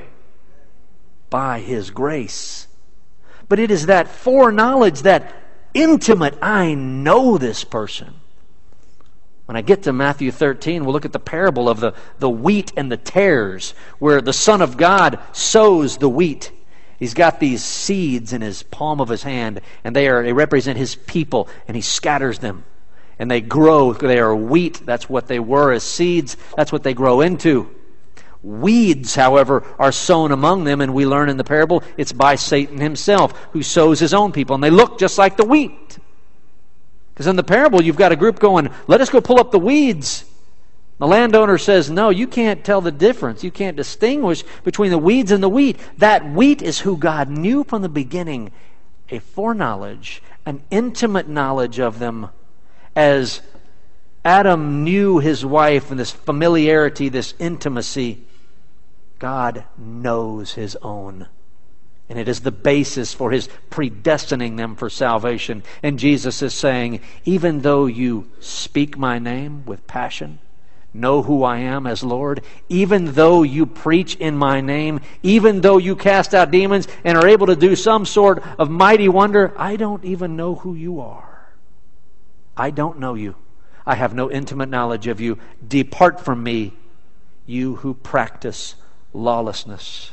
By His grace. But it is that foreknowledge, that intimate, I know this person. When I get to Matthew 13, we'll look at the parable of the wheat and the tares, where the Son of God sows the wheat. He's got these seeds in His palm of His hand, and they represent His people, and He scatters them. And they grow. They are wheat. That's what they were as seeds. That's what they grow into. Weeds, however, are sown among them, and we learn in the parable it's by Satan himself who sows his own people, and they look just like the wheat. Because in the parable, you've got a group going, let us go pull up the weeds. The landowner says, no, you can't tell the difference. You can't distinguish between the weeds and the wheat. That wheat is who God knew from the beginning, a foreknowledge, an intimate knowledge of them, as Adam knew his wife, and this familiarity, this intimacy. God knows His own. And it is the basis for His predestining them for salvation. And Jesus is saying, even though you speak my name with passion, know who I am as Lord, even though you preach in my name, even though you cast out demons and are able to do some sort of mighty wonder, I don't even know who you are. I don't know you. I have no intimate knowledge of you. Depart from me, you who practice lawlessness.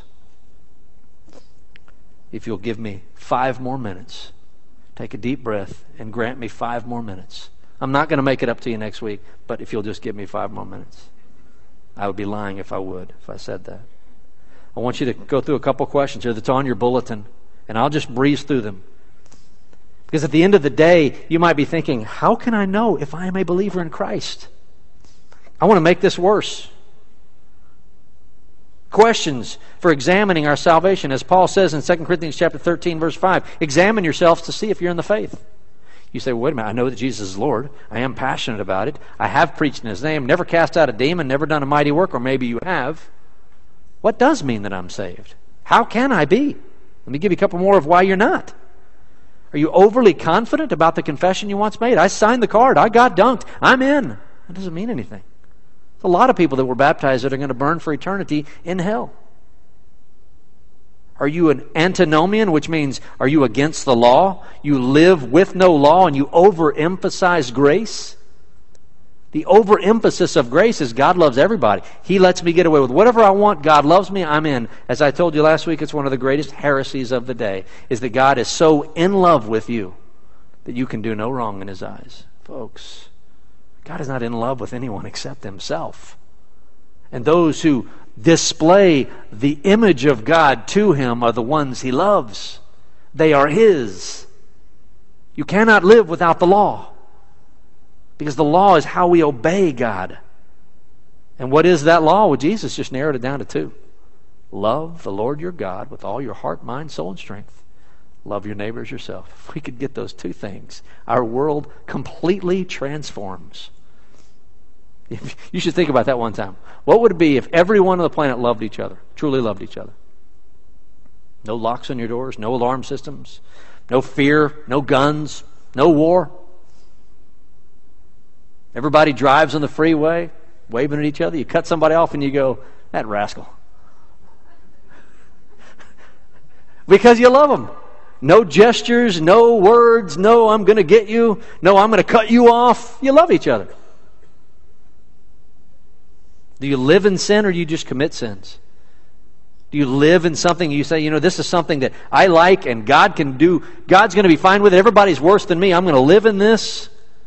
If you'll give me 5 more minutes, take a deep breath and grant me 5 more minutes. I'm not going to make it up to you next week, but if you'll just give me 5 more minutes. I would be lying if I said that. I want you to go through a couple questions here that's on your bulletin, and I'll just breeze through them. Because at the end of the day, you might be thinking, how can I know if I am a believer in Christ? I want to make this worse. Questions for examining our salvation. As Paul says in 2 Corinthians chapter 13, verse 5, examine yourselves to see if you're in the faith. You say, well, wait a minute, I know that Jesus is Lord. I am passionate about it. I have preached in His name, never cast out a demon, never done a mighty work, or maybe you have. What does mean that I'm saved? How can I be? Let me give you a couple more of why you're not. Are you overly confident about the confession you once made? I signed the card. I got dunked. I'm in. That doesn't mean anything. There's a lot of people that were baptized that are going to burn for eternity in hell. Are you an antinomian, which means are you against the law? You live with no law and you overemphasize grace? The overemphasis of grace is God loves everybody. He lets me get away with whatever I want. God loves me. I'm in. As I told you last week, it's one of the greatest heresies of the day, is that God is so in love with you that you can do no wrong in His eyes. Folks, God is not in love with anyone except Himself. And those who display the image of God to Him are the ones He loves. They are His. You cannot live without the law, because the law is how we obey God. And what is that law? Well, Jesus just narrowed it down to 2. Love the Lord your God with all your heart, mind, soul, and strength. Love your neighbor as yourself. If we could get those 2 things, our world completely transforms. You should think about that one time. What would it be if everyone on the planet loved each other, truly loved each other? No locks on your doors, no alarm systems, no fear, no guns, no war. Everybody drives on the freeway, waving at each other. You cut somebody off and you go, that rascal. Because you love them. No gestures, no words, no I'm going to get you, no I'm going to cut you off. You love each other. Do you live in sin or do you just commit sins? Do you live in something you say, this is something that I like and God can do. God's going to be fine with it. Everybody's worse than me. I'm going to live in this.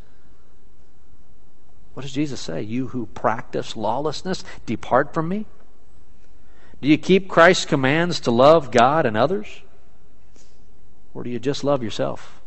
What does Jesus say? You who practice lawlessness, depart from me. Do you keep Christ's commands to love God and others? Or do you just love yourself?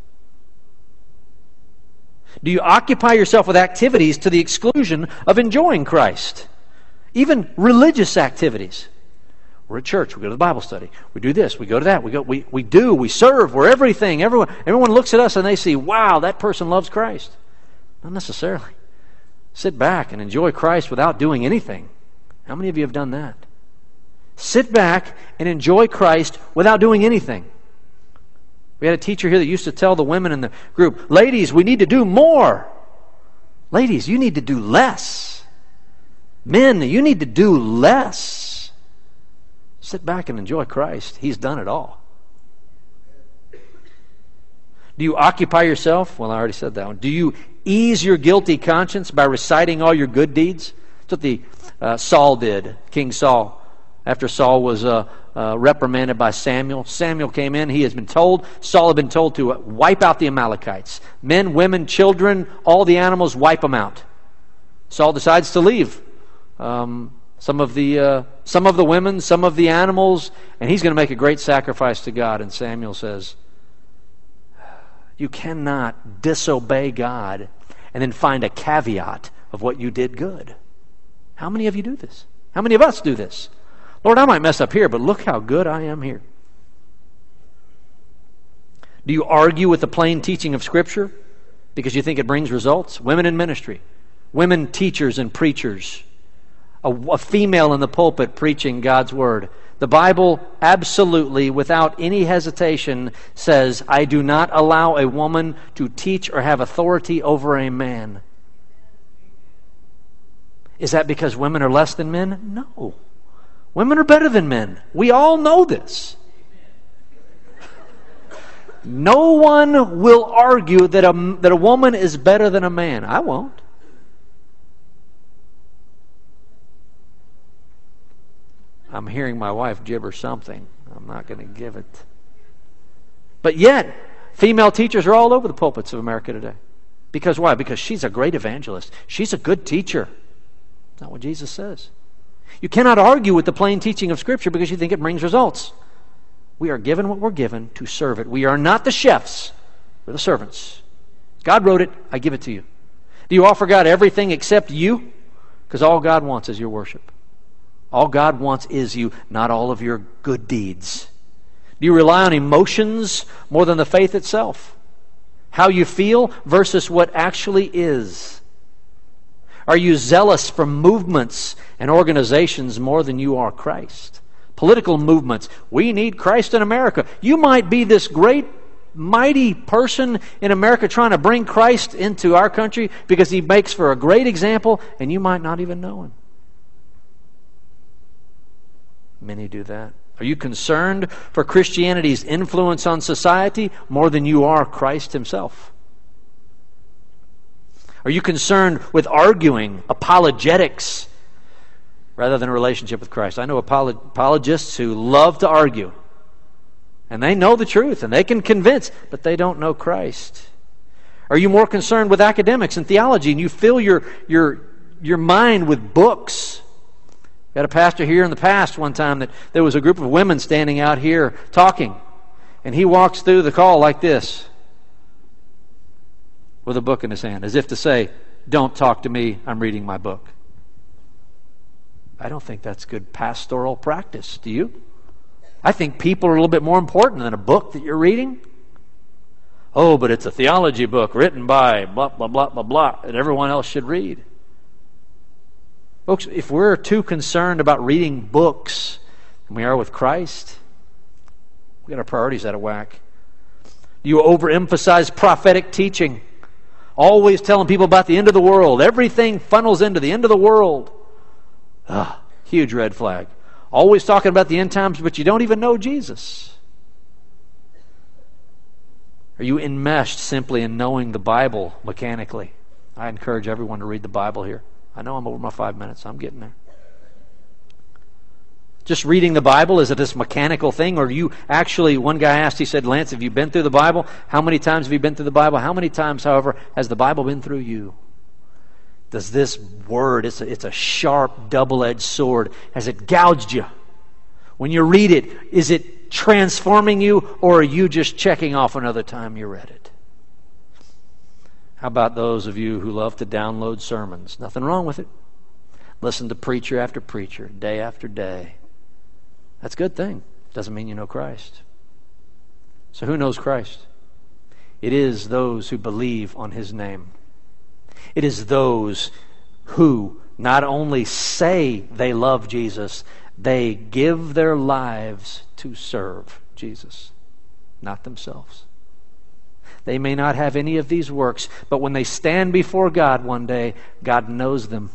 Do you occupy yourself with activities to the exclusion of enjoying Christ? Even religious activities. We're at church, we go to the Bible study, we do this, we go to that, we serve, we're everything. Everyone looks at us and they see, wow, that person loves Christ. Not necessarily. Sit back and enjoy Christ without doing anything. How many of you have done that? Sit back and enjoy Christ without doing anything. We had a teacher here that used to tell the women in the group, ladies, we need to do more. Ladies, you need to do less. Men, you need to do less. Sit back and enjoy Christ. He's done it all. Do you occupy yourself? Well, I already said that one. Do you ease your guilty conscience by reciting all your good deeds? That's what Saul did, King Saul. After Saul was reprimanded by Samuel, Samuel came in. Saul had been told to wipe out the Amalekites. Men, women, children, all the animals, wipe them out. Saul decides to leave. Some of the women, some of the animals, and he's going to make a great sacrifice to God. And Samuel says, you cannot disobey God and then find a caveat of what you did good. How many of you do this? How many of us do this? Lord, I might mess up here, but look how good I am here. Do you argue with the plain teaching of Scripture because you think it brings results? Women in ministry, women teachers and preachers. a female in the pulpit preaching God's Word. The Bible absolutely, without any hesitation, says, I do not allow a woman to teach or have authority over a man. Is that because women are less than men? No. Women are better than men. We all know this. No one will argue that a woman is better than a man. I won't. I'm hearing my wife gibber something. I'm not going to give it. But yet, female teachers are all over the pulpits of America today. Because why? Because she's a great evangelist. She's a good teacher. That's not what Jesus says. You cannot argue with the plain teaching of Scripture because you think it brings results. We are given what we're given to serve it. We are not the chefs. We're the servants. God wrote it. I give it to you. Do you offer God everything except you? Because all God wants is your worship. All God wants is you, not all of your good deeds. Do you rely on emotions more than the faith itself? How you feel versus what actually is? Are you zealous for movements and organizations more than you are Christ? Political movements. We need Christ in America. You might be this great, mighty person in America trying to bring Christ into our country because He makes for a great example, and you might not even know Him. Many do that. Are you concerned for Christianity's influence on society more than you are Christ Himself? Are you concerned with arguing, apologetics, rather than a relationship with Christ? I know apologists who love to argue. And they know the truth, and they can convince, but they don't know Christ. Are you more concerned with academics and theology, and you fill your mind with books? We had a pastor here in the past one time that there was a group of women standing out here talking. And he walks through the call like this, with a book in his hand, as if to say, don't talk to me, I'm reading my book. I don't think that's good pastoral practice. Do you? I think people are a little bit more important than a book that you're reading. Oh, but it's a theology book written by blah, blah, blah, blah, blah, that everyone else should read. Folks, if we're too concerned about reading books than we are with Christ, we got our priorities out of whack. Do you overemphasize prophetic teaching? Always telling people about the end of the world. Everything funnels into the end of the world. Huge red flag. Always talking about the end times, but you don't even know Jesus. Are you enmeshed simply in knowing the Bible mechanically? I encourage everyone to read the Bible here. I know I'm over my 5 minutes. I'm getting there. Just reading the Bible, is it this mechanical thing? Or you actually, one guy asked, he said, Lance, have you been through the Bible? How many times have you been through the Bible? How many times, however, has the Bible been through you? Does this word, it's a sharp, double-edged sword, has it gouged you? When you read it, is it transforming you, or are you just checking off another time you read it? How about those of you who love to download sermons? Nothing wrong with it. Listen to preacher after preacher, day after day. That's a good thing. Doesn't mean you know Christ. So who knows Christ? It is those who believe on His name. It is those who not only say they love Jesus, they give their lives to serve Jesus, not themselves. They may not have any of these works, but when they stand before God one day, God knows them.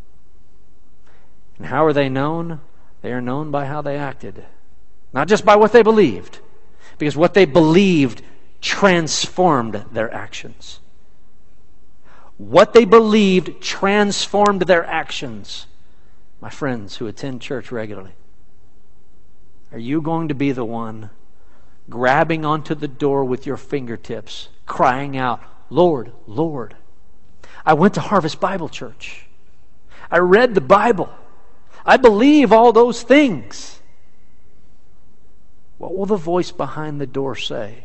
And how are they known? They are known by how they acted. Not just by what they believed, because what they believed transformed their actions. What they believed transformed their actions. My friends who attend church regularly, are you going to be the one grabbing onto the door with your fingertips, crying out, Lord, Lord, I went to Harvest Bible Church. I read the Bible. I believe all those things. What will the voice behind the door say?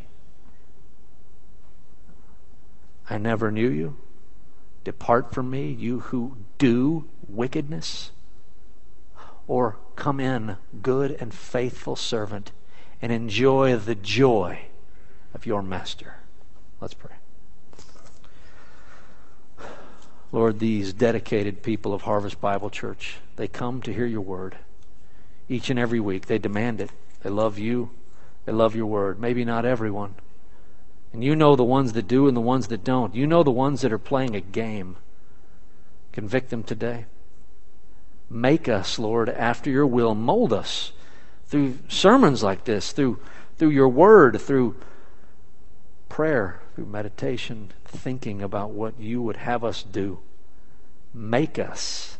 I never knew you. Depart from me, you who do wickedness. Or come in, good and faithful servant, and enjoy the joy of your master. Let's pray. Lord, these dedicated people of Harvest Bible Church, they come to hear your word each and every week. They demand it. They love you. They love your word. Maybe not everyone. And you know the ones that do and the ones that don't. You know the ones that are playing a game. Convict them today. Make us, Lord, after your will. Mold us through sermons like this, through your word, through prayer, through meditation, thinking about what you would have us do. Make us.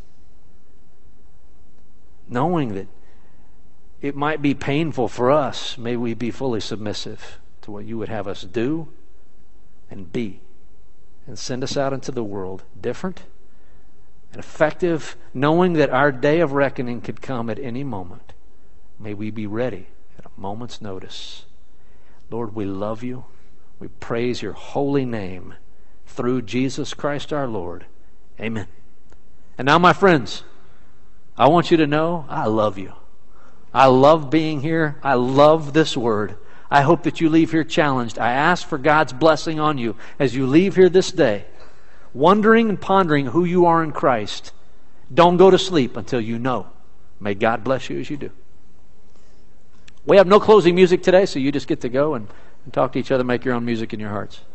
Knowing that it might be painful for us, may we be fully submissive to what you would have us do and be. And send us out into the world different and effective, knowing that our day of reckoning could come at any moment. May we be ready at a moment's notice. Lord, we love you. We praise your holy name through Jesus Christ our Lord. Amen. And now, my friends, I want you to know I love you. I love being here. I love this word. I hope that you leave here challenged. I ask for God's blessing on you as you leave here this day, wondering and pondering who you are in Christ. Don't go to sleep until you know. May God bless you as you do. We have no closing music today, so you just get to go and talk to each other, make your own music in your hearts.